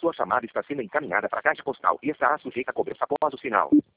Sua chamada está sendo encaminhada para a caixa postal e estará sujeita a cobrança após o sinal.